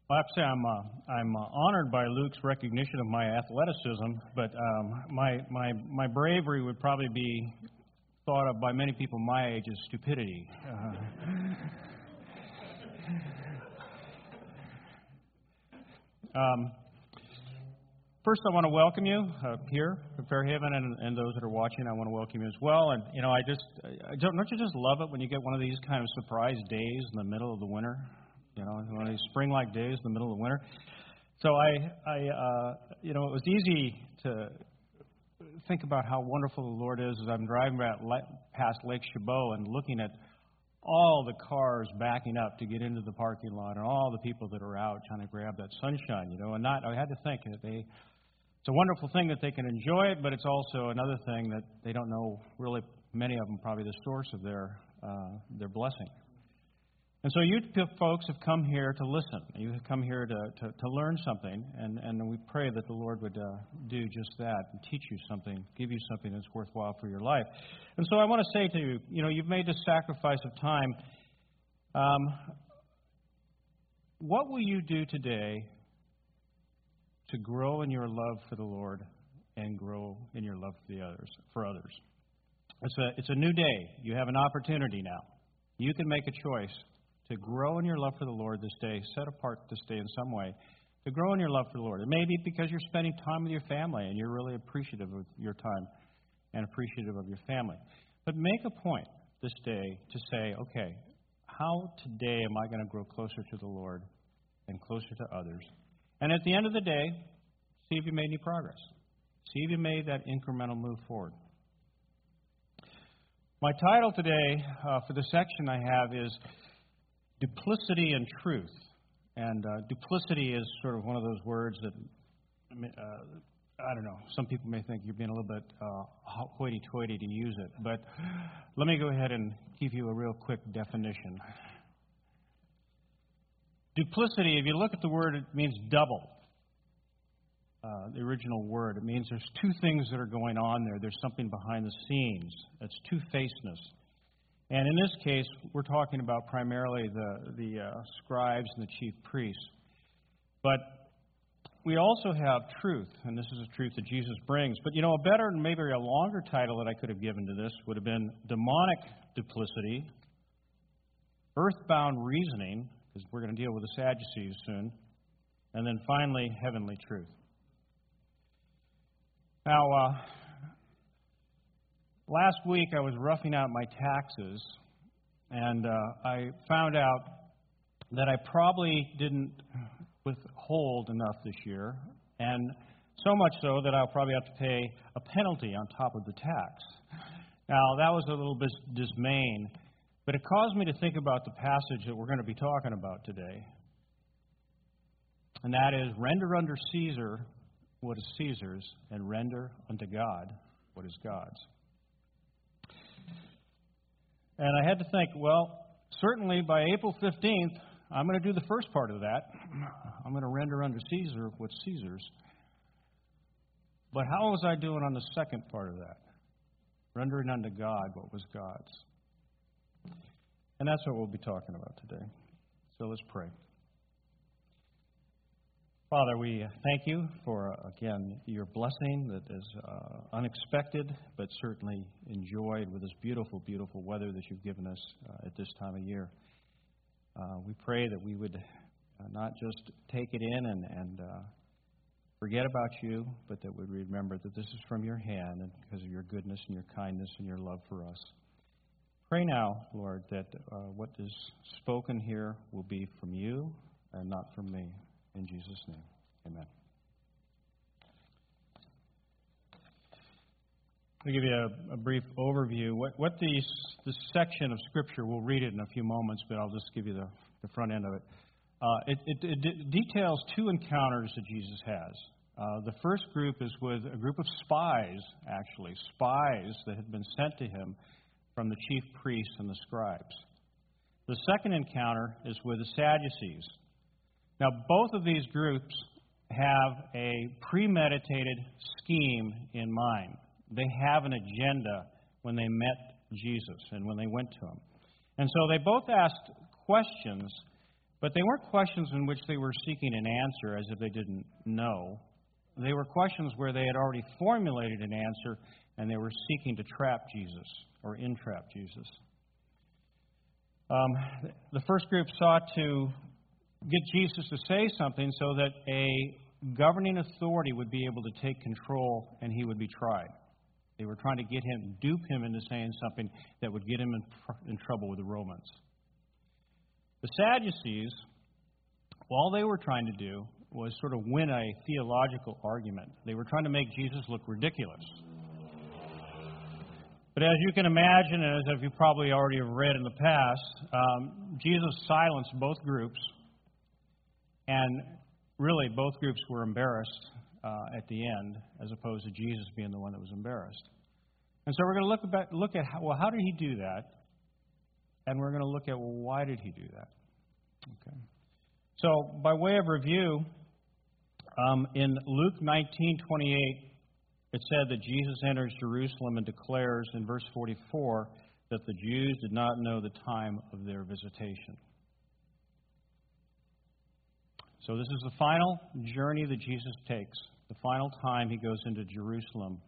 Well, I have to say I'm honored by Luke's recognition of my athleticism, but my bravery would probably be thought of by many people my age as stupidity. First, I want to welcome you here at Fairhaven, and those that are watching. I want to welcome you as well. And don't you just love it when you get one of these kind of surprise days in the middle of the winter? One of these spring-like days in the middle of the winter. So it was easy to think about how wonderful the Lord is as I'm driving past Lake Chabot and looking at all the cars backing up to get into the parking lot and all the people that are out trying to grab that sunshine. I had to think that it's a wonderful thing that they can enjoy it, but it's also another thing that they don't know really, many of them probably the source of their blessing. And so you folks have come here to listen. You have come here to learn something, and we pray that the Lord would do just that and teach you something, give you something that's worthwhile for your life. And so I want to say to you, you've made this sacrifice of time. What will you do today to grow in your love for the Lord and grow in your love for others? It's a new day. You have an opportunity now. You can make a choice to grow in your love for the Lord this day, set apart this day in some way, to grow in your love for the Lord. It may be because you're spending time with your family and you're really appreciative of your time and appreciative of your family. But make a point this day to say, okay, how today am I going to grow closer to the Lord and closer to others? And at the end of the day, see if you made any progress. See if you made that incremental move forward. My title today for the section I have is Duplicity and Truth. And duplicity is sort of one of those words that, I don't know, some people may think you're being a little bit hoity-toity to use it. But let me go ahead and give you a real quick definition. Duplicity, if you look at the word, it means double. The original word. It means there's two things that are going on there. There's something behind the scenes. That's two-facedness. And in this case, we're talking about primarily the scribes and the chief priests. But we also have truth, and this is a truth that Jesus brings. But, a better and maybe a longer title that I could have given to this would have been demonic duplicity, earthbound reasoning, because we're going to deal with the Sadducees soon, and then finally, heavenly truth. Now, last week I was roughing out my taxes, and I found out that I probably didn't withhold enough this year, and so much so that I'll probably have to pay a penalty on top of the tax. Now, that was a little bit dismaying, but it caused me to think about the passage that we're going to be talking about today, and that is, render unto Caesar what is Caesar's, and render unto God what is God's. And I had to think, well, certainly by April 15th, I'm going to do the first part of that. I'm going to render unto Caesar what's Caesar's. But how was I doing on the second part of that? Rendering unto God what was God's. And that's what we'll be talking about today. So let's pray. Father, we thank you for, again, your blessing that is unexpected, but certainly enjoyed with this beautiful, beautiful weather that you've given us at this time of year. We pray that we would not just take it in and forget about you, but that we'd remember that this is from your hand and because of your goodness and your kindness and your love for us. Pray now, Lord, that what is spoken here will be from you and not from me. In Jesus' name, amen. I'll give you a brief overview. What this section of Scripture, we'll read it in a few moments, but I'll just give you the front end of it. It details two encounters that Jesus has. The first group is with a group of spies that had been sent to him from the chief priests and the scribes. The second encounter is with the Sadducees. Now, both of these groups have a premeditated scheme in mind. They have an agenda when they met Jesus and when they went to him. And so they both asked questions But they weren't questions in which they were seeking an answer as if they didn't know. They were questions where they had already formulated an answer and they were seeking to trap Jesus or entrap Jesus. The first group sought to get Jesus to say something so that a governing authority would be able to take control and he would be tried. They were trying to get him, dupe him into saying something that would get him in trouble with the Romans. The Sadducees, all they were trying to do was sort of win a theological argument. They were trying to make Jesus look ridiculous. But as you can imagine, and as you probably already have read in the past, Jesus silenced both groups, and really both groups were embarrassed at the end, as opposed to Jesus being the one that was embarrassed. And so we're going to look at how did he do that? And we're going to look at, why did he do that? Okay. So, by way of review, in Luke 19:28, it said that Jesus enters Jerusalem and declares in verse 44 that the Jews did not know the time of their visitation. So this is the final journey that Jesus takes, the final time he goes into Jerusalem.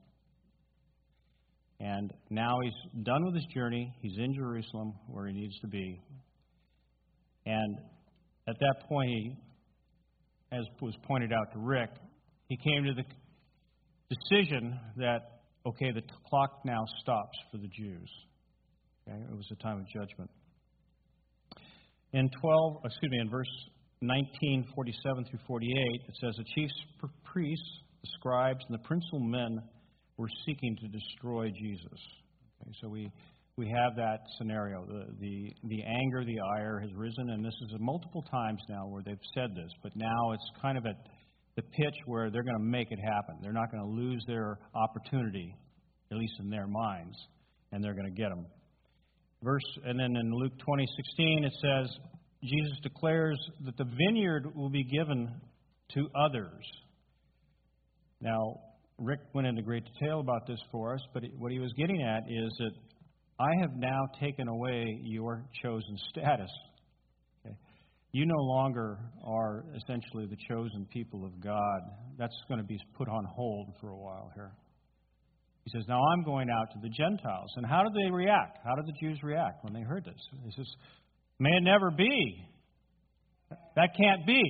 And now he's done with his journey. He's in Jerusalem where he needs to be. And at that point, as was pointed out to Rick, he came to the decision that, okay, the clock now stops for the Jews. Okay? It was a time of judgment. In verse 19:47 through 48, it says, the chief priests, the scribes, and the principal men were seeking to destroy Jesus. Okay, so we have that scenario. The anger, the ire has risen, and this is multiple times now where they've said this, but now it's kind of at the pitch where they're going to make it happen. They're not going to lose their opportunity, at least in their minds, and they're going to get them. And then in Luke 20:16, it says, Jesus declares that the vineyard will be given to others. Now, Rick went into great detail about this for us, but what he was getting at is that I have now taken away your chosen status. Okay? You no longer are essentially the chosen people of God. That's going to be put on hold for a while here. He says, now I'm going out to the Gentiles. And how did they react? How did the Jews react when they heard this? He says, may it never be. That can't be.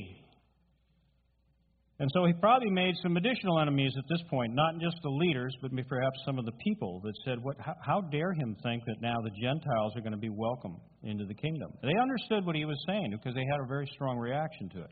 And so he probably made some additional enemies at this point, not just the leaders, but perhaps some of the people that said, how dare him think that now the Gentiles are going to be welcome into the kingdom? They understood what he was saying because they had a very strong reaction to it.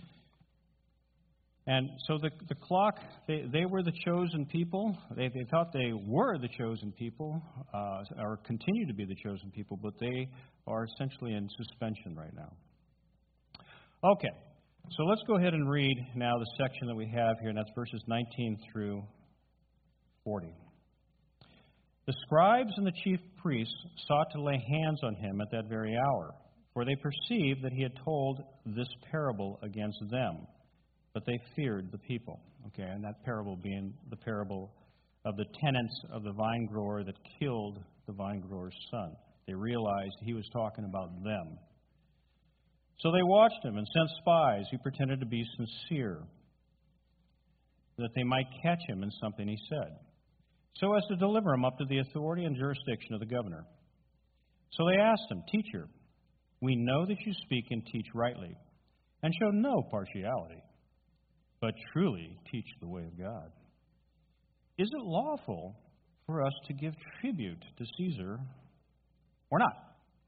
And so the clock, they were the chosen people. They thought they were the chosen people, or continue to be the chosen people, but they are essentially in suspension right now. Okay. So let's go ahead and read now the section that we have here, and that's verses 19 through 40. The scribes and the chief priests sought to lay hands on him at that very hour, for they perceived that he had told this parable against them, but they feared the people. Okay, and that parable being the parable of the tenants of the vine grower that killed the vine grower's son. They realized he was talking about them. So they watched him and sent spies who pretended to be sincere, that they might catch him in something he said, so as to deliver him up to the authority and jurisdiction of the governor. So they asked him, Teacher, we know that you speak and teach rightly, and show no partiality, but truly teach the way of God. Is it lawful for us to give tribute to Caesar or not?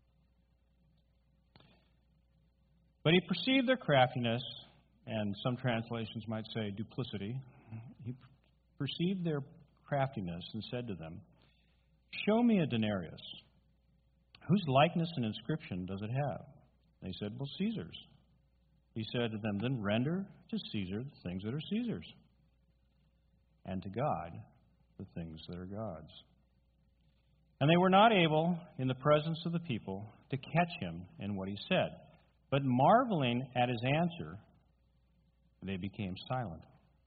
But he perceived their craftiness, and some translations might say duplicity. He perceived their craftiness and said to them, Show me a denarius. Whose likeness and inscription does it have? They said, Well, Caesar's. He said to them, Then render to Caesar the things that are Caesar's, and to God the things that are God's. And they were not able, in the presence of the people, to catch him in what he said. But marveling at his answer, they became silent.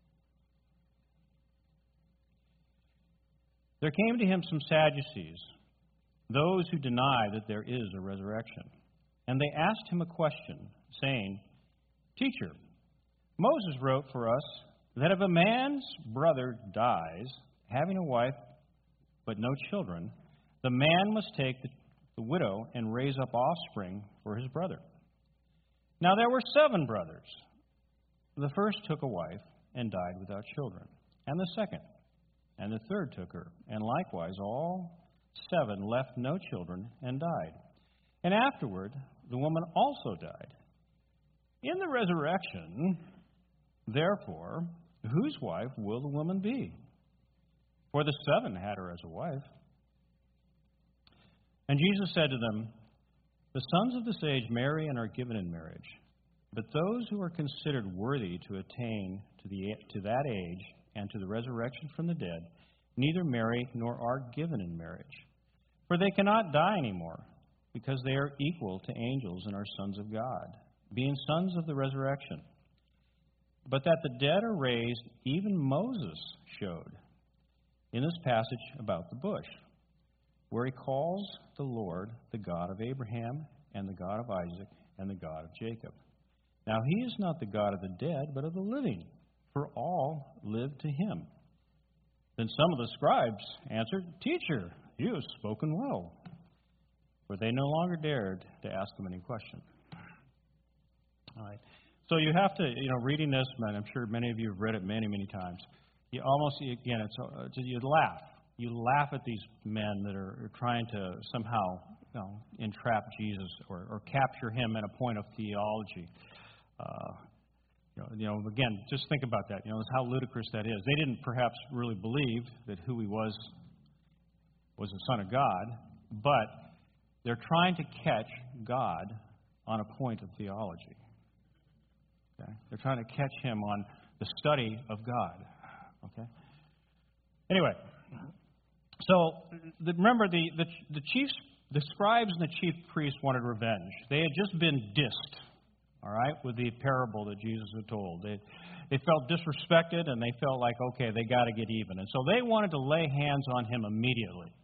There came to him some Sadducees, those who deny that there is a resurrection. And they asked him a question, saying, "Teacher, Moses wrote for us that if a man's brother dies, having a wife but no children, the man must take the widow and raise up offspring for his brother. Now there were 7 brothers. The first took a wife and died without children, and the second, and the third took her, and likewise all 7 left no children and died. And afterward the woman also died. In the resurrection, therefore, whose wife will the woman be? For the 7 had her as a wife." And Jesus said to them, "The sons of this age marry and are given in marriage. But those who are considered worthy to attain to that age and to the resurrection from the dead neither marry nor are given in marriage. For they cannot die anymore, because they are equal to angels and are sons of God, being sons of the resurrection. But that the dead are raised, even Moses showed in this passage about the bush, where he calls the Lord the God of Abraham and the God of Isaac and the God of Jacob. Now he is not the God of the dead, but of the living, for all live to him." Then some of the scribes answered, "Teacher, you have spoken well." For they no longer dared to ask him any question. All right. So you have to, reading this, and I'm sure many of you have read it many, many times. You laugh. You laugh at these men that are trying to somehow, entrap Jesus or capture him at a point of theology. Again, just think about that. How ludicrous that is. They didn't perhaps really believe that who he was the Son of God, but they're trying to catch God on a point of theology. Okay? They're trying to catch him on the study of God. Okay. Anyway, so remember the scribes and the chief priests wanted revenge. They had just been dissed. All right, with the parable that Jesus had told. They felt disrespected, and they felt like, okay, they got to get even. And so they wanted to lay hands on him immediately.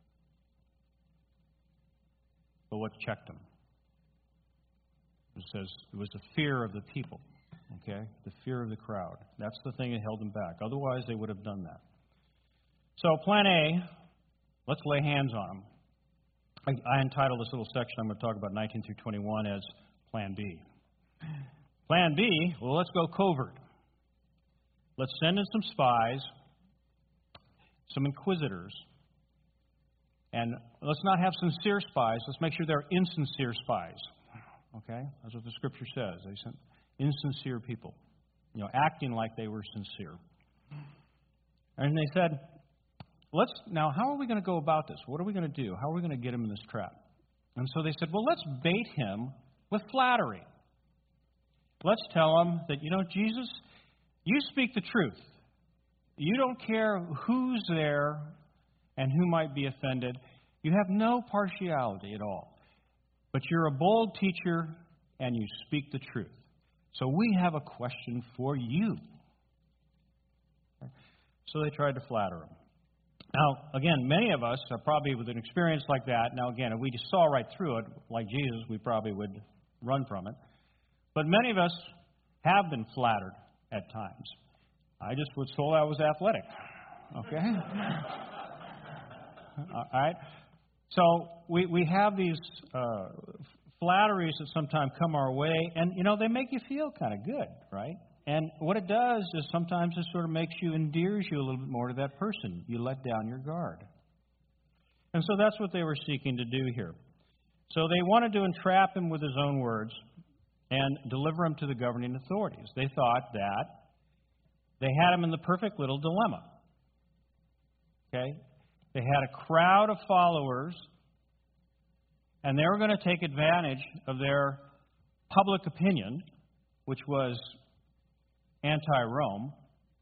But what checked them? It says it was the fear of the people, okay? The fear of the crowd. That's the thing that held them back. Otherwise, they would have done that. So plan A, let's lay hands on them. I entitled this little section I'm going to talk about 19 through 21 as Plan B. Plan B, well, let's go covert. Let's send in some spies, some inquisitors, and let's not have sincere spies. Let's make sure they're insincere spies. Okay? That's what the Scripture says. They sent insincere people, acting like they were sincere. And they said, now, how are we going to go about this? What are we going to do? How are we going to get him in this trap? And so they said, well, let's bait him with flattery. Let's tell him that, Jesus, you speak the truth. You don't care who's there and who might be offended. You have no partiality at all. But you're a bold teacher and you speak the truth. So we have a question for you. So they tried to flatter him. Now, again, many of us are probably with an experience like that. Now, again, if we just saw right through it, like Jesus, we probably would run from it. But many of us have been flattered at times. I just was told I was athletic. Okay? All right? So we have these flatteries that sometimes come our way, and, they make you feel kind of good, right? And what it does is sometimes it sort of endears you a little bit more to that person. You let down your guard. And so that's what they were seeking to do here. So they wanted to entrap him with his own words and deliver him to the governing authorities. They thought that they had him in the perfect little dilemma. Okay? They had a crowd of followers, and they were going to take advantage of their public opinion, which was anti-Rome.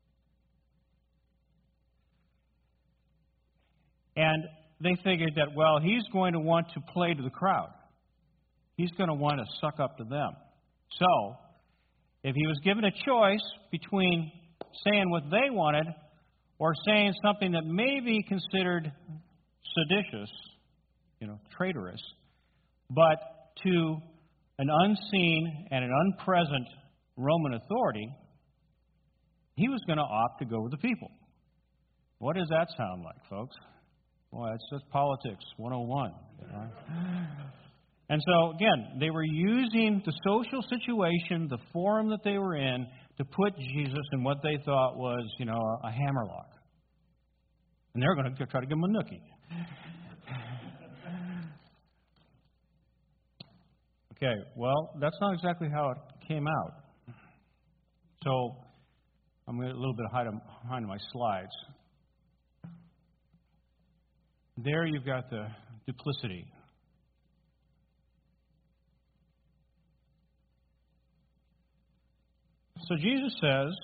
And they figured that, well, he's going to want to play to the crowd. He's going to want to suck up to them. So, if he was given a choice between saying what they wanted or saying something that may be considered seditious, traitorous, but to an unseen and an unpresent Roman authority, he was going to opt to go with the people. What does that sound like, folks? Well, it's just politics 101. You know? And so, again, they were using the social situation, the forum that they were in, to put Jesus in what they thought was, a hammerlock. And they're going to try to give him a nookie. Okay, well, that's not exactly how it came out. So, I'm a little bit behind my slides. There you've got the duplicity. So Jesus says,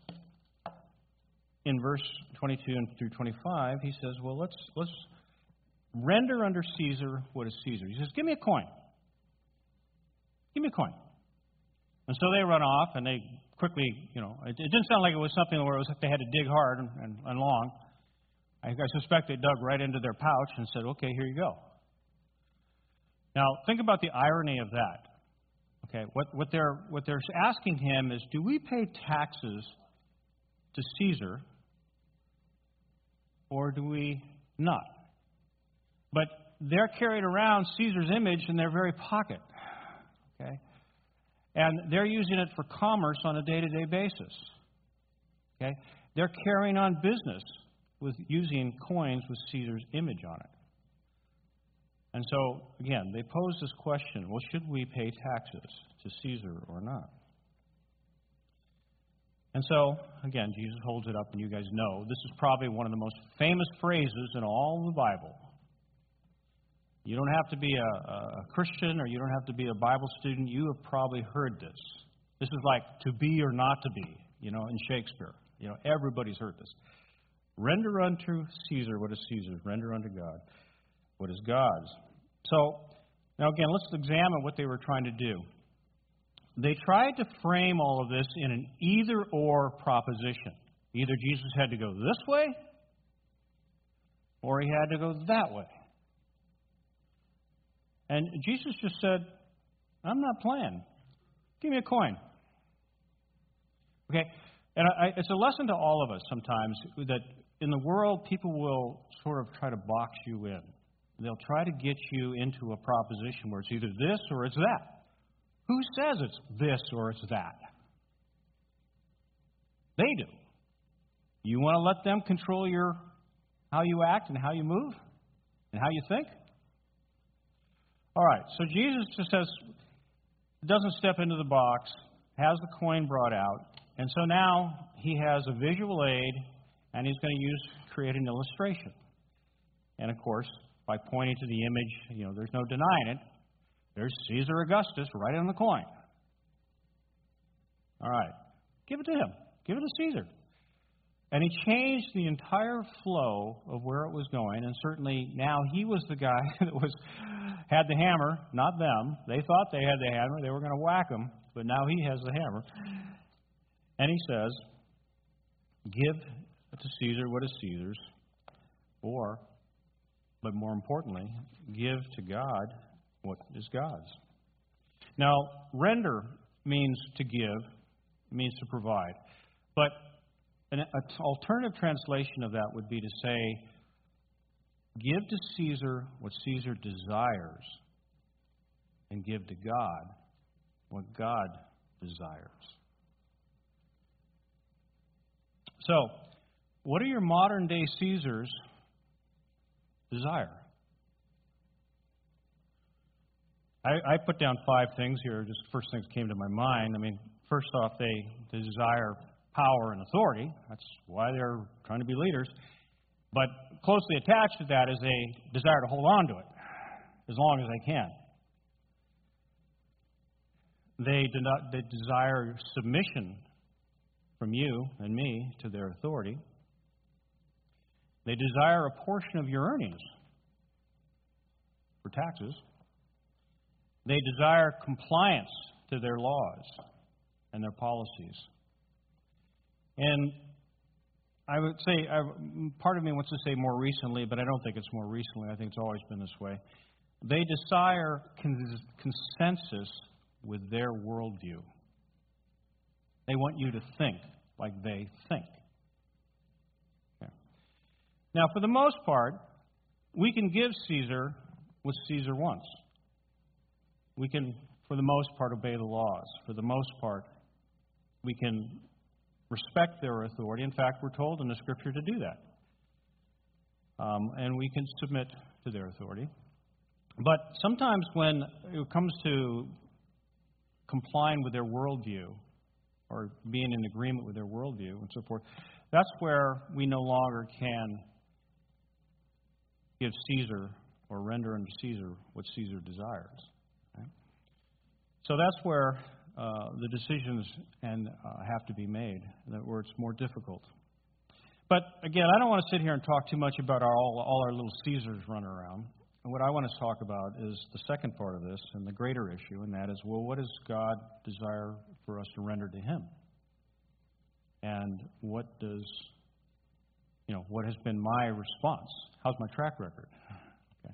in verse 22 and through 25, he says, well, let's render unto Caesar what is Caesar. He says, give me a coin. Give me a coin. And so they run off, and they quickly, it didn't sound like it was something where they had to dig hard and long. I suspect they dug right into their pouch and said, okay, here you go. Now, think about the irony of that. Okay, what they're asking him is, do we pay taxes to Caesar or do we not? But they're carrying around Caesar's image in their very pocket. Okay? And they're using it for commerce on a day-to-day basis. Okay? They're carrying on business with using coins with Caesar's image on it. And so, again, they pose this question, well, should we pay taxes to Caesar or not? And so, again, Jesus holds it up, and you guys know, this is probably one of the most famous phrases in all of the Bible. You don't have to be a Christian or you don't have to be a Bible student. You have probably heard this. This is like to be or not to be, in Shakespeare. Everybody's heard this. Render unto Caesar what is Caesar's. Render unto God what is God's. So, now again, let's examine what they were trying to do. They tried to frame all of this in an either-or proposition. Either Jesus had to go this way, or he had to go that way. And Jesus just said, I'm not playing. Give me a coin. Okay? And it's a lesson to all of us sometimes that in the world, people will sort of try to box you in. They'll try to get you into a proposition where it's either this or it's that. Who says it's this or it's that? They do. You want to let them control how you act and how you move and how you think? All right, so Jesus just doesn't step into the box, has the coin brought out, and so now he has a visual aid, and he's going to create an illustration. And of course, by pointing to the image, there's no denying it. There's Caesar Augustus right on the coin. All right, give it to him. Give it to Caesar. And he changed the entire flow of where it was going, and certainly now he was the guy that had the hammer, not them. They thought they had the hammer. They were going to whack him, but now he has the hammer. And he says, give to Caesar what is Caesar's, but more importantly, give to God what is God's. Now, render means to give, means to provide. But an alternative translation of that would be to say, give to Caesar what Caesar desires, and give to God what God desires. So, what do your modern day Caesars desire? I put down 5 things here, just first things that came to my mind. First off, they desire power and authority. That's why they're trying to be leaders. But closely attached to that is a desire to hold on to it as long as they can. They desire submission from you and me to their authority. They desire a portion of your earnings for taxes. They desire compliance to their laws and their policies. And I would say, part of me wants to say more recently, but I don't think it's more recently. I think it's always been this way. They desire consensus with their worldview. They want you to think like they think. Okay. Now, for the most part, we can give Caesar what Caesar wants. We can, for the most part, obey the laws. For the most part, we can respect their authority. In fact, we're told in the Scripture to do that. And we can submit to their authority. But sometimes when it comes to complying with their worldview or being in agreement with their worldview and so forth, that's where we no longer can give Caesar or render unto Caesar what Caesar desires. Okay? So that's where the decisions have to be made, where it's more difficult. But again, I don't want to sit here and talk too much about all our little Caesars running around. And what I want to talk about is the second part of this and the greater issue, and that is, well, what does God desire for us to render to Him? And what has been my response? How's my track record? Okay.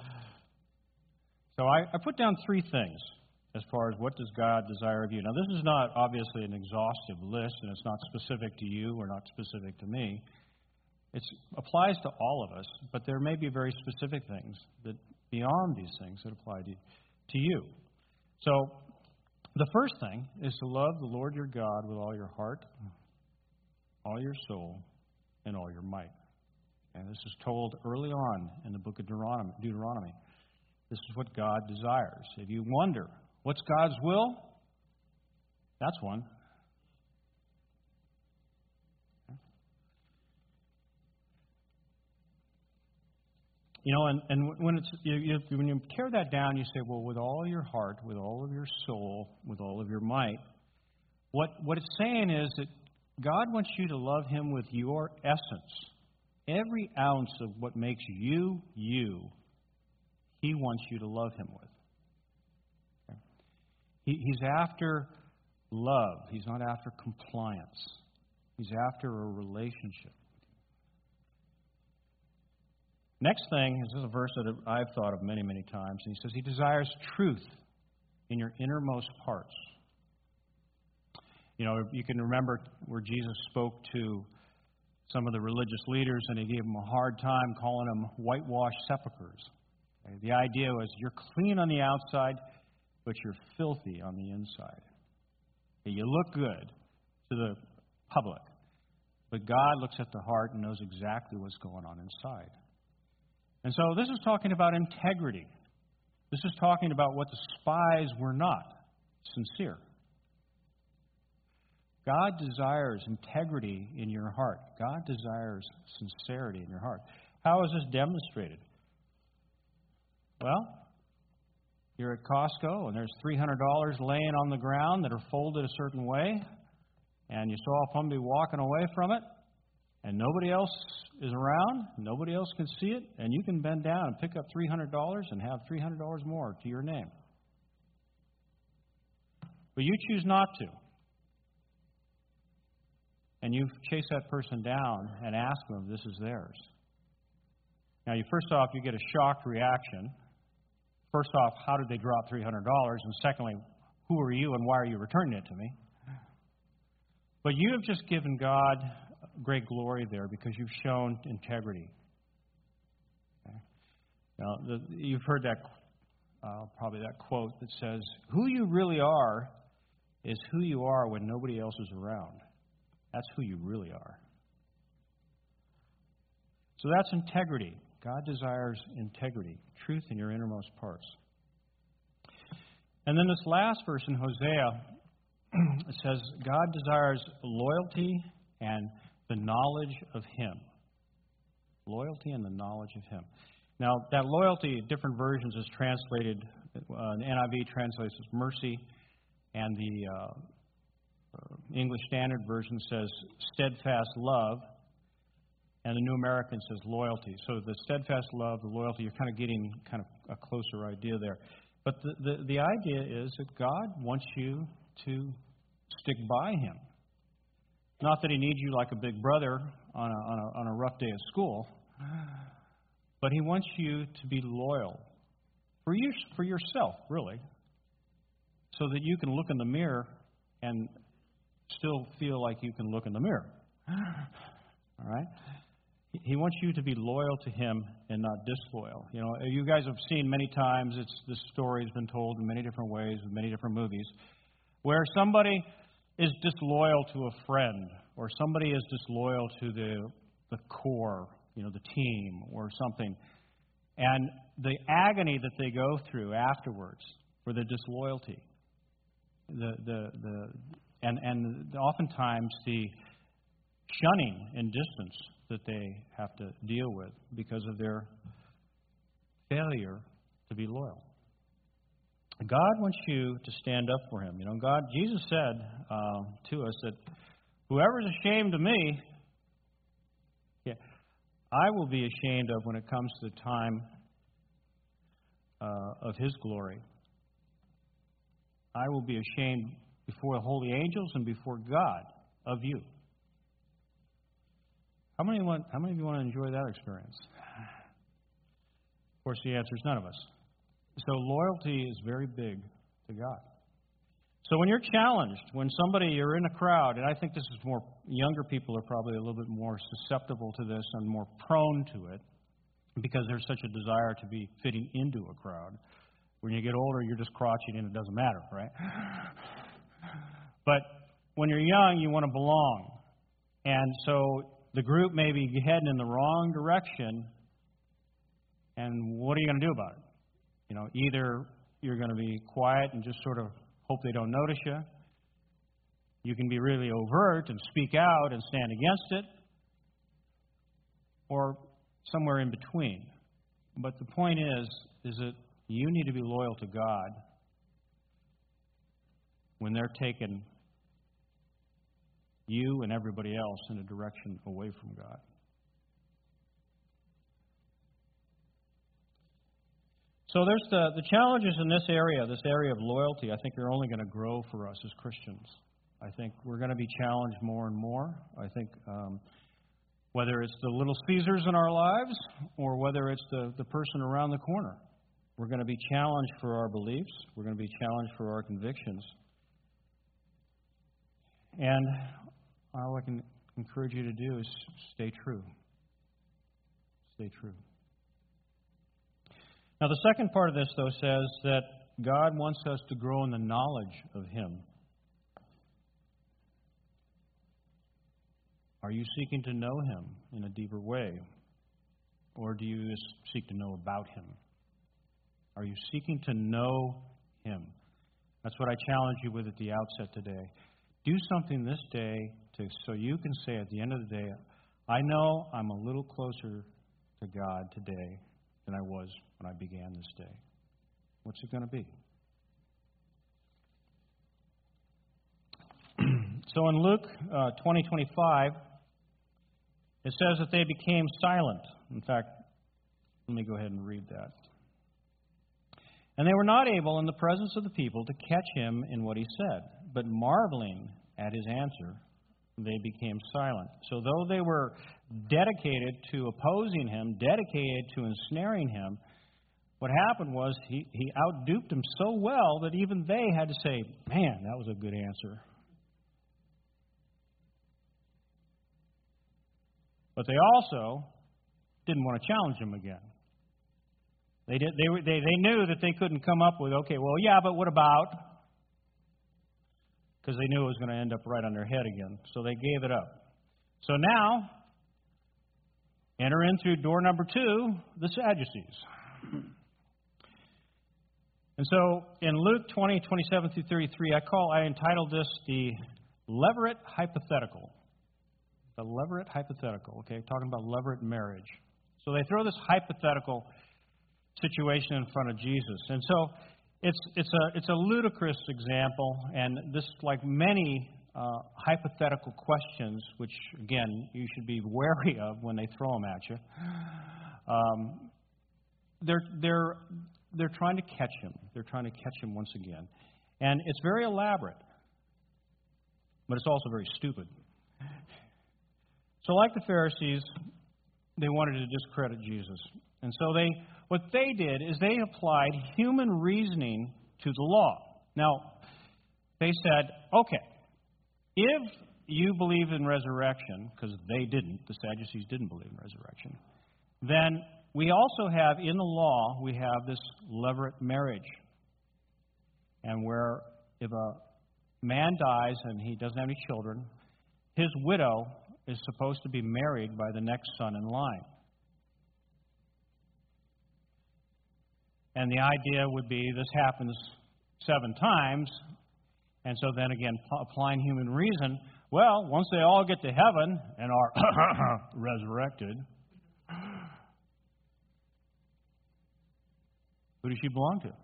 So I put down three things as far as what does God desire of you. Now, this is not obviously an exhaustive list, and it's not specific to you or not specific to me. It applies to all of us, but there may be very specific things that beyond these things that apply to you. So the first thing is to love the Lord your God with all your heart, all your soul, and all your might. And this is told early on in the book of Deuteronomy. This is what God desires. If you wonder, what's God's will? That's one. You know, and when when you tear that down, you say, well, with all your heart, with all of your soul, with all of your might. What it's saying is that God wants you to love Him with your essence. Every ounce of what makes you, you, He wants you to love Him with. Okay? He's after love. He's not after compliance. He's after a relationship. Next thing is a verse that I've thought of many, many times. And he says, He desires truth in your innermost parts. You know, you can remember where Jesus spoke to some of the religious leaders and He gave them a hard time calling them whitewashed sepulchres. Okay? The idea was you're clean on the outside, but you're filthy on the inside. Okay? You look good to the public, but God looks at the heart and knows exactly what's going on inside. And so this is talking about integrity. This is talking about what the spies were not, sincere. God desires integrity in your heart. God desires sincerity in your heart. How is this demonstrated? Well, you're at Costco and there's $300 laying on the ground that are folded a certain way, and you saw somebody walking away from it, and nobody else is around, nobody else can see it, and you can bend down and pick up $300 and have $300 more to your name. But you choose not to. And you chase that person down and ask them if this is theirs. Now, first off, you get a shocked reaction. First off, how did they drop $300? And secondly, who are you and why are you returning it to me? But you have just given God great glory there because you've shown integrity. Okay? Now, you've heard that probably that quote that says, "Who you really are is who you are when nobody else is around." That's who you really are. So that's integrity. God desires integrity, truth in your innermost parts. And then this last verse in Hosea, it says, God desires loyalty and the knowledge of Him. Loyalty and the knowledge of Him. Now, that loyalty, different versions, is translated, the NIV translates as mercy, and the English Standard Version says steadfast love, and the New American says loyalty. So the steadfast love, the loyalty, you're kind of getting a closer idea there. But the idea is that God wants you to stick by Him. Not that He needs you like a big brother on a rough day at school, but He wants you to be loyal for yourself, really. so that you can look in the mirror and still feel like you can look in the mirror. All right? He wants you to be loyal to Him and not disloyal. You know, you guys have seen many times, this story has been told in many different ways, in many different movies, where somebody is disloyal to a friend, or somebody is disloyal to the core, you know, the team or something. And the agony that they go through afterwards for the disloyalty, and oftentimes the shunning and distance that they have to deal with because of their failure to be loyal. God wants you to stand up for Him. You know, Jesus said to us that whoever is ashamed of me, I will be ashamed of when it comes to the time of His glory. I will be ashamed before the holy angels and before God of you. How many of you want to enjoy that experience? Of course, the answer is none of us. So loyalty is very big to God. So when you're challenged, when you're in a crowd, and I think this is more, younger people are probably a little bit more susceptible to this and more prone to it because there's such a desire to be fitting into a crowd. When you get older, you're just crouching and it doesn't matter, right? But when you're young, you want to belong. And so the group may be heading in the wrong direction, and what are you going to do about it? You know, either you're going to be quiet and just sort of hope they don't notice you. You can be really overt and speak out and stand against it, or somewhere in between. But the point is that you need to be loyal to God when they're taking you and everybody else in a direction away from God. So there's the challenges in this area of loyalty, I think are only going to grow for us as Christians. I think we're going to be challenged more and more. I think whether it's the little Caesars in our lives or whether it's the person around the corner, we're going to be challenged for our beliefs. We're going to be challenged for our convictions. And all I can encourage you to do is stay true. Stay true. Now, the second part of this, though, says that God wants us to grow in the knowledge of Him. Are you seeking to know Him in a deeper way? Or do you just seek to know about Him? Are you seeking to know Him? That's what I challenge you with at the outset today. Do something this day so you can say at the end of the day, I know I'm a little closer to God today than I was when I began this day. What's it going to be? So in Luke 20:25, it says that they became silent. In fact, let me go ahead and read that. And they were not able in the presence of the people to catch him in what he said, but marveling at his answer, they became silent. So though they were dedicated to opposing him, dedicated to ensnaring him, what happened was he outduped them so well that even they had to say, man, that was a good answer. But they also didn't want to challenge him again. They knew that they couldn't come up with, okay, well, yeah, but what about? Because they knew it was going to end up right on their head again. So they gave it up. So now, enter in through door number 2, the Sadducees. And so in Luke 20:27-33, I entitled this the Levirate Hypothetical. The Levirate Hypothetical, okay, talking about levirate marriage. So they throw this hypothetical situation in front of Jesus. And so it's a ludicrous example, and this, like many hypothetical questions, which, again, you should be wary of when they throw them at you, they're trying to catch him. They're trying to catch him once again. And it's very elaborate, but it's also very stupid. So like the Pharisees, they wanted to discredit Jesus. And so what they did is they applied human reasoning to the law. Now, they said, okay, if you believe in resurrection, because they didn't, the Sadducees didn't believe in resurrection, then we also have, in the law, we have this levirate marriage. And where if a man dies and he doesn't have any children, his widow is supposed to be married by the next son in line. And the idea would be this happens 7 times, and so then again, applying human reason, well, once they all get to heaven and are resurrected, who does she belong to?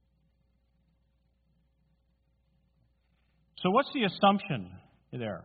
So what's the assumption there?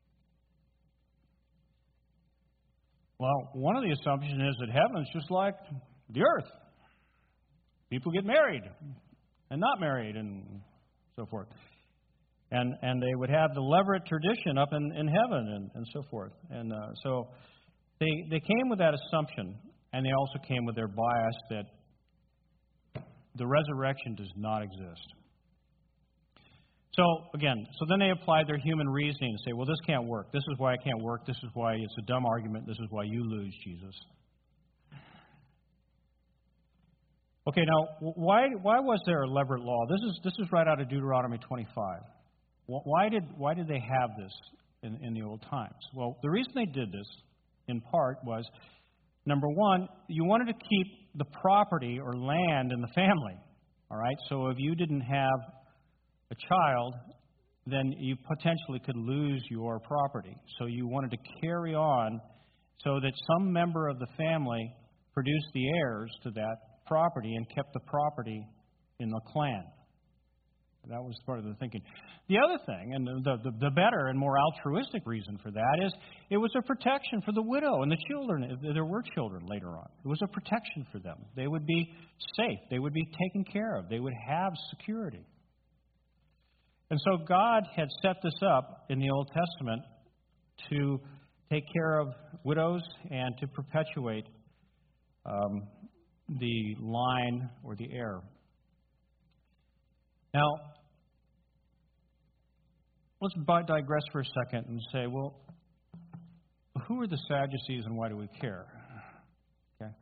Well, one of the assumptions is that heaven is just like the earth. People get married and not married and so forth. And they would have the levirate tradition up in heaven and so forth. And so they came with that assumption, and they also came with their bias that the resurrection does not exist. So, again, then they applied their human reasoning and say, well, this can't work. This is why it can't work. This is why it's a dumb argument. This is why you lose, Jesus. Okay, now, why was there a levirate law? This is right out of Deuteronomy 25. Why did they have this in the old times? Well, the reason they did this, in part, was, number one, you wanted to keep the property or land in the family. All right? So if you didn't have a child, then you potentially could lose your property. So you wanted to carry on so that some member of the family produced the heirs to that property and kept the property in the clan. That was part of the thinking. The other thing, and the better and more altruistic reason for that, is it was a protection for the widow and the children, if there were children later on. It was a protection for them. They would be safe. They would be taken care of. They would have security. And so God had set this up in the Old Testament to take care of widows and to perpetuate the line or the heir. Now, let's digress for a second and say, well, who are the Sadducees and why do we care? Okay.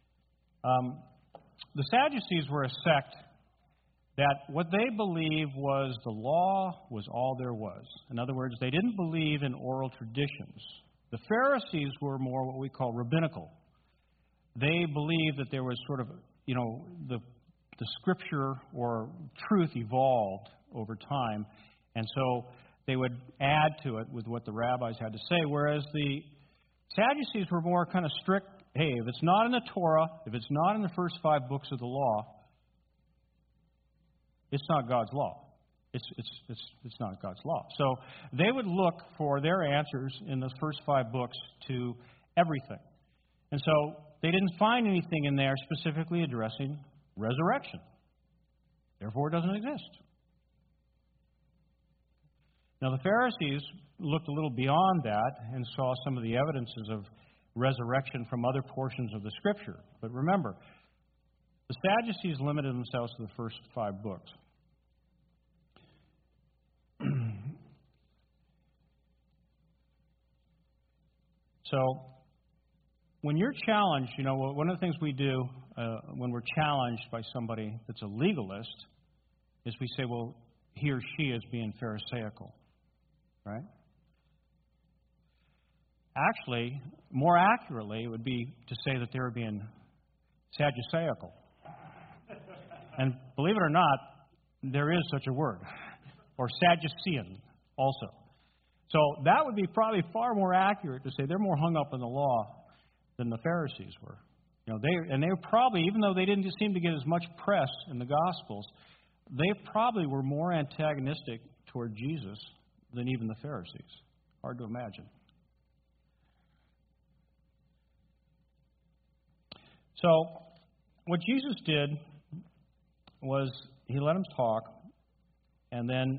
The Sadducees were a sect that what they believed was the law was all there was. In other words, they didn't believe in oral traditions. The Pharisees were more what we call rabbinical. They believed that there was sort of, the Scripture or truth evolved over time, and so they would add to it with what the rabbis had to say, whereas the Sadducees were more kind of strict. Hey, if it's not in the Torah, if it's not in the first 5 books of the law, it's not God's law. It's not God's law. So they would look for their answers in those first 5 books to everything. And so they didn't find anything in there specifically addressing resurrection. Therefore, it doesn't exist. Now, the Pharisees looked a little beyond that and saw some of the evidences of resurrection from other portions of the Scripture. But remember, the Sadducees limited themselves to the first 5 books. So, when you're challenged, one of the things we do when we're challenged by somebody that's a legalist is we say, well, he or she is being Pharisaical, right? Actually, more accurately, it would be to say that they were being Sadduceical. And believe it or not, there is such a word, or Sadducean also. So that would be probably far more accurate to say they're more hung up in the law than the Pharisees were. They were probably, even though they didn't seem to get as much press in the Gospels, they probably were more antagonistic toward Jesus than even the Pharisees. Hard to imagine. So, what Jesus did was he let them talk, and then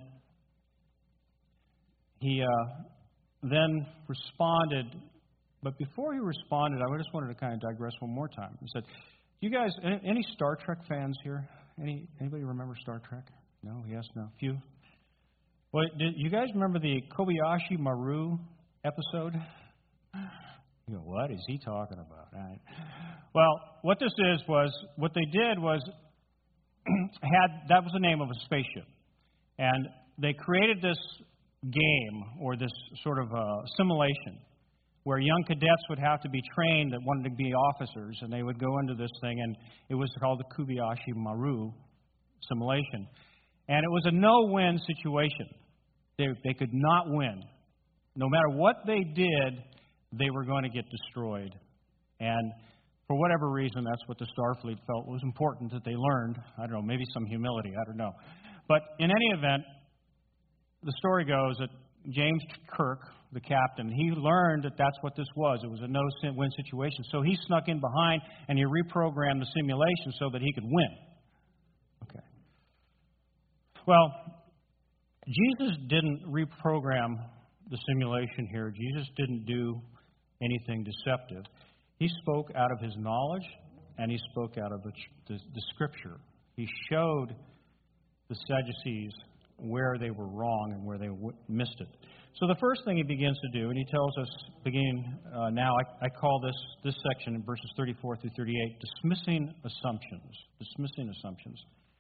he then responded. But before he responded, I just wanted to kind of digress one more time. He said, "You guys, any Star Trek fans here? Anybody remember Star Trek? No, yes, no. Few. Well, did you guys remember the Kobayashi Maru episode? You go, what is he talking about? Right. Well, what this was what they did was that was the name of a spaceship, and they created this game or this sort of simulation where young cadets would have to be trained that wanted to be officers, and they would go into this thing, and it was called the Kobayashi Maru simulation, and it was a no-win situation. They could not win. No matter what they did, they were going to get destroyed. And for whatever reason, that's what the Starfleet felt was important that they learned. I don't know, maybe some humility, I don't know. But in any event, the story goes that James Kirk, the captain, he learned that that's what this was. It was a no-win situation. So he snuck in behind and he reprogrammed the simulation so that he could win. Okay. Well, Jesus didn't reprogram the simulation here. Jesus didn't do anything deceptive. He spoke out of his knowledge, and he spoke out of the Scripture. He showed the Sadducees where they were wrong and where they missed it. So the first thing he begins to do, and he tells us, beginning now, I call this section in verses 34 through 38, dismissing assumptions. Dismissing assumptions.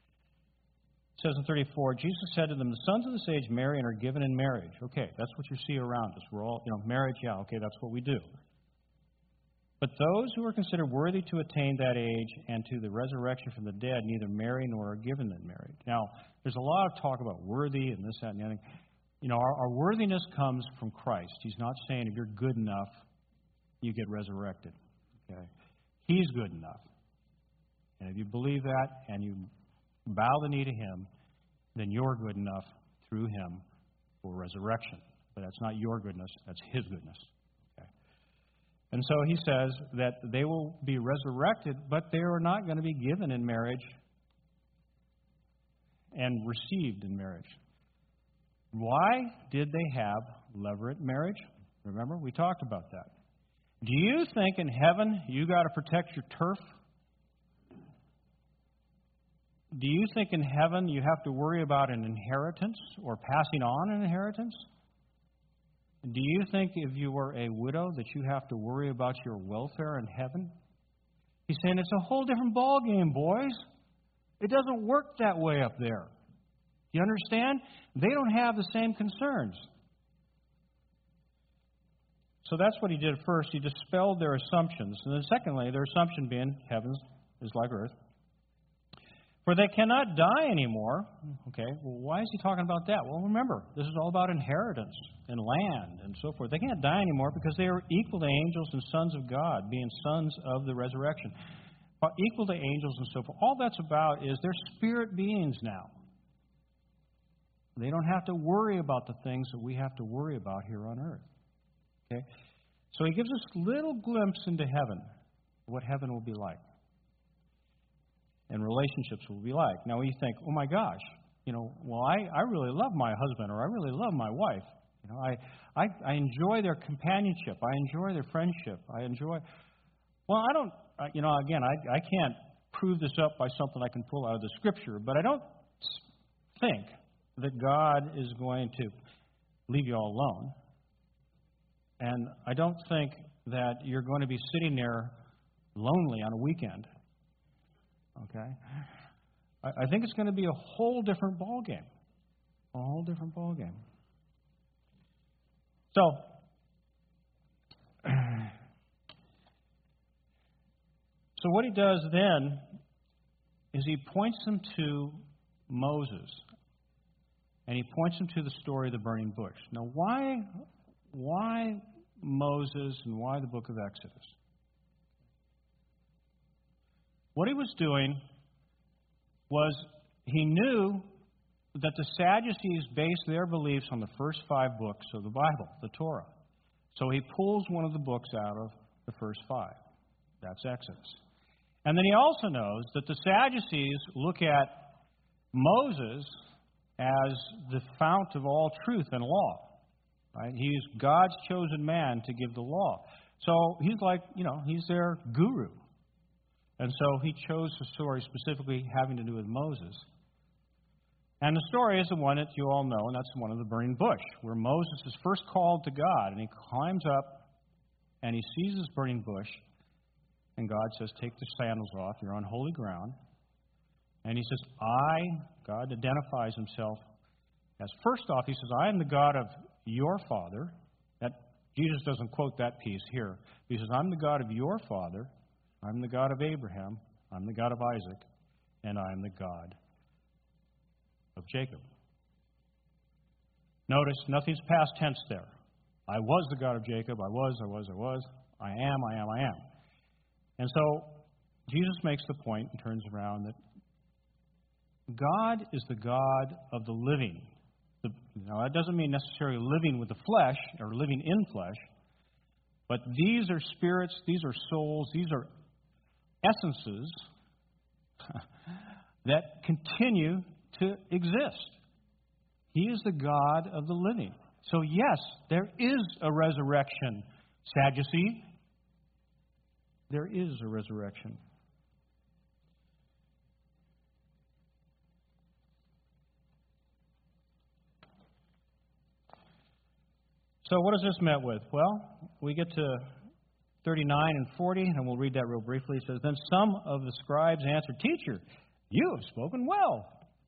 It says in 34, Jesus said to them, the sons of this age marry and are given in marriage. Okay, that's what you see around us. We're all, marriage, yeah, okay, that's what we do. But those who are considered worthy to attain that age and to the resurrection from the dead neither marry nor are given in marriage. Now, there's a lot of talk about worthy and this, that, and the other. Our worthiness comes from Christ. He's not saying if you're good enough, you get resurrected. Okay? He's good enough. And if you believe that and you bow the knee to Him, then you're good enough through Him for resurrection. But that's not your goodness, that's His goodness. Okay? And so He says that they will be resurrected, but they are not going to be given in marriage and received in marriage. Why did they have levirate marriage? Remember, we talked about that. Do you think in heaven you got to protect your turf? Do you think in heaven you have to worry about an inheritance or passing on an inheritance? Do you think if you were a widow that you have to worry about your welfare in heaven? He's saying it's a whole different ballgame, boys. It doesn't work that way up there. You understand? They don't have the same concerns. So that's what he did first. He dispelled their assumptions. And then secondly, their assumption being heaven is like earth. For they cannot die anymore. Okay, well, why is he talking about that? Well, remember, this is all about inheritance and land and so forth. They can't die anymore because they are equal to angels and sons of God, being sons of the resurrection. Equal to angels and so forth. All that's about is they're spirit beings now. They don't have to worry about the things that we have to worry about here on earth. Okay? So he gives us a little glimpse into heaven, what heaven will be like. And relationships will be like. Now you think, oh my gosh, well, I really love my husband or I really love my wife. I enjoy their companionship. I enjoy their friendship. Well, I don't, again, I can't prove this up by something I can pull out of the Scripture, but I don't think that God is going to leave you all alone. And I don't think that you're going to be sitting there lonely on a weekend. Okay? I think it's going to be a whole different ballgame. A whole different ballgame. So, what he does then is he points them to Moses. And he points them to the story of the burning bush. Now, why Moses and why the book of Exodus? What he was doing was he knew that the Sadducees based their beliefs on the first 5 books of the Bible, the Torah. So he pulls one of the books out of the first 5. That's Exodus. And then he also knows that the Sadducees look at Moses as the fount of all truth and law. Right? He's God's chosen man to give the law. So he's like, he's their guru. And so he chose the story specifically having to do with Moses. And the story is the one that you all know, and that's the one of the burning bush, where Moses is first called to God, and he climbs up, and he sees this burning bush, and God says, take the sandals off, you're on holy ground. And he says, God identifies himself as, first off, he says, I am the God of your father. That Jesus doesn't quote that piece here. He says, I'm the God of your father, I'm the God of Abraham, I'm the God of Isaac, and I'm the God of Jacob. Notice, nothing's past tense there. I was the God of Jacob, I was, I am. And so, Jesus makes the point and turns around that God is the God of the living. Now, that doesn't mean necessarily living with the flesh or living in flesh, but these are spirits, these are souls, these are essences that continue to exist. He is the God of the living. So, yes, there is a resurrection, Sadducee. There is a resurrection. So what is this met with? Well, we get to 39 and 40, and we'll read that real briefly. It says, then some of the scribes answered, Teacher, you have spoken well.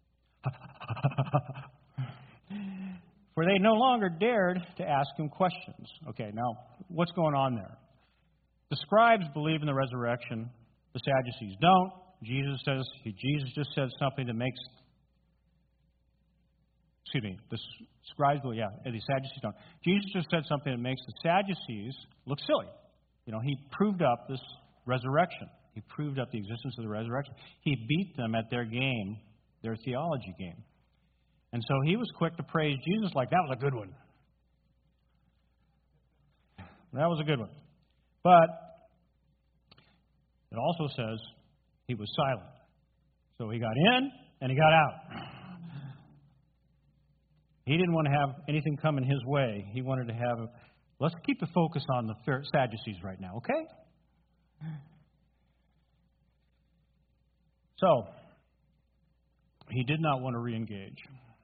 For they no longer dared to ask him questions. Okay, now, what's going on there? The scribes believe in the resurrection. The Sadducees don't. Jesus just said something that makes... the scribes believe, the Sadducees don't. Jesus just said something that makes the Sadducees look silly. He proved up this resurrection. He proved up the existence of the resurrection. He beat them at their game, their theology game. And so he was quick to praise Jesus like, that was a good one. That was a good one. But it also says he was silent. So he got in and he got out. He didn't want to have anything come in his way. He wanted to have, let's keep the focus on the Sadducees right now, okay? So, he did not want to re-engage.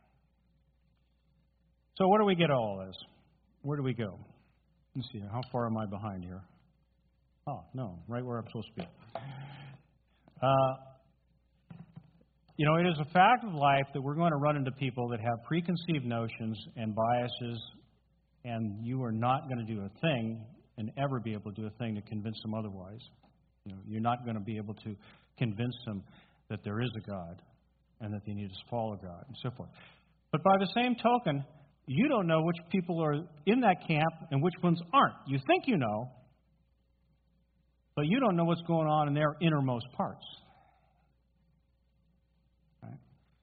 So where do we get all this? Where do we go? Let's see, how far am I behind here? Oh, no, right where I'm supposed to be. It is a fact of life that we're going to run into people that have preconceived notions and biases, and you are not going to do a thing and ever be able to do a thing to convince them otherwise. You're not going to be able to convince them that there is a God and that they need to follow God and so forth. But by the same token, you don't know which people are in that camp and which ones aren't. You think you know, but you don't know what's going on in their innermost parts. Right?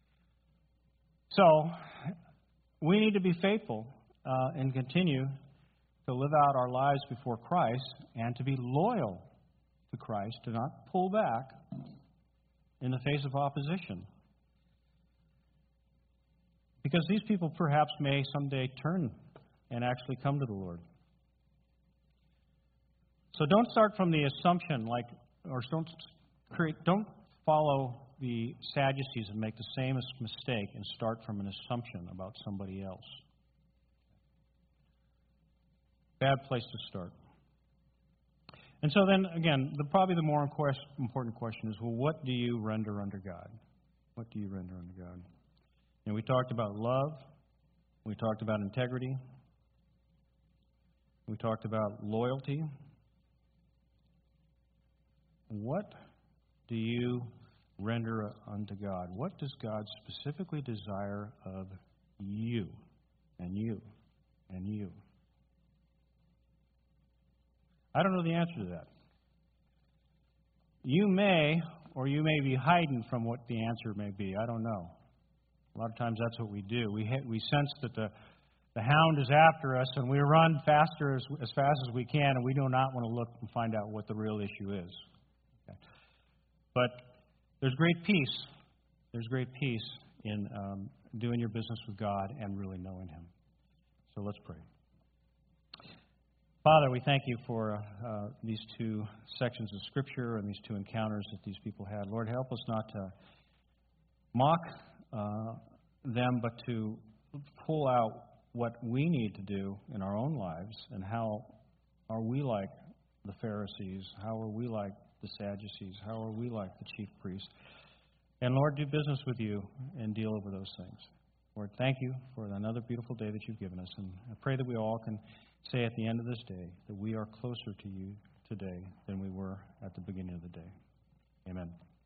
So, we need to be faithful and continue to live out our lives before Christ and to be loyal to Christ, to not pull back in the face of opposition. Because these people perhaps may someday turn and actually come to the Lord. So don't start from the assumption, don't follow the Sadducees and make the same mistake and start from an assumption about somebody else. Bad place to start. And so then, again, probably the more important question is, well, what do you render unto God? What do you render unto God? And we talked about love. We talked about integrity. We talked about loyalty. What do you render unto God? What does God specifically desire of you and you and you? I don't know the answer to that. You may, or you may be hiding from what the answer may be. I don't know. A lot of times that's what we do. We sense that the hound is after us, and we run faster as fast as we can, and we do not want to look and find out what the real issue is. Okay. But there's great peace. There's great peace in doing your business with God and really knowing Him. So let's pray. Father, we thank you for these two sections of Scripture and these two encounters that these people had. Lord, help us not to mock them, but to pull out what we need to do in our own lives and how are we like the Pharisees? How are we like the Sadducees? How are we like the chief priests? And Lord, do business with you and deal over those things. Lord, thank you for another beautiful day that you've given us. And I pray that we all can say at the end of this day that we are closer to you today than we were at the beginning of the day. Amen.